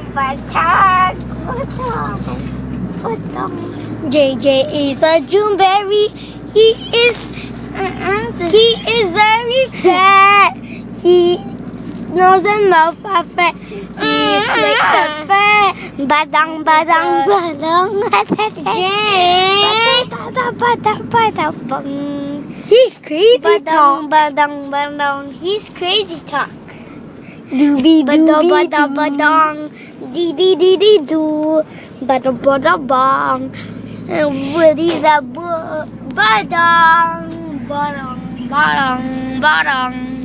Patang, patang. JJ is a Juneberry. He is very fat. His nose and mouth are fat. His legs are fat. Badang, badang, badang. He's crazy talk. Badang, badang. He's crazy talk. Doobie doobie badang badang, dee dee dee dee doo, badang badang bang, Woody's a badang badang badang badang.